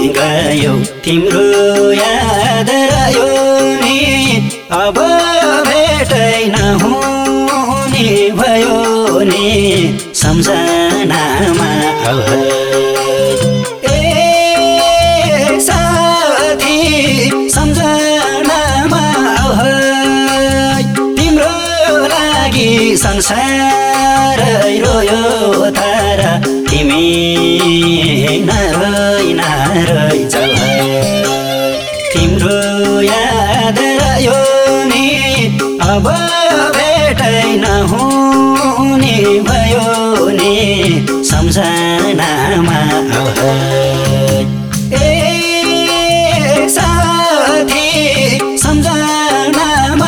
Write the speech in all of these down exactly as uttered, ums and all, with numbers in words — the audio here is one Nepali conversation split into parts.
गयो तिम्रो याद रह्यो नि अब भेटै नहुने भयो नि सम्झनामा ए साथी सम्झनामा तिम्रो लागि संसारै रोयो तर तिमी नरोइ नरोइ जाऊ तिम्रो याद रह्यो नि अब भेटै नहुने भयो नि सम्झनामा ए साथी सम्झनामा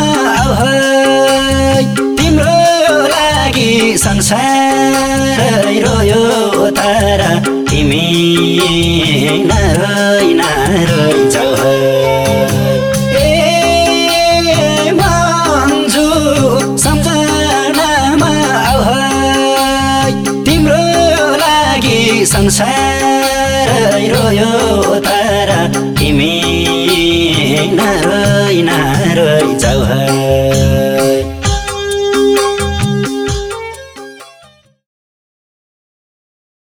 तिम्रो लागि संसारै रोयो तर तिमी नरोइ नरोइ जाऊ ए भन्छु सम्झनामा तिम्रो लागि संसारै रोयो तर तिमी नरोइ नरोइ जाऊ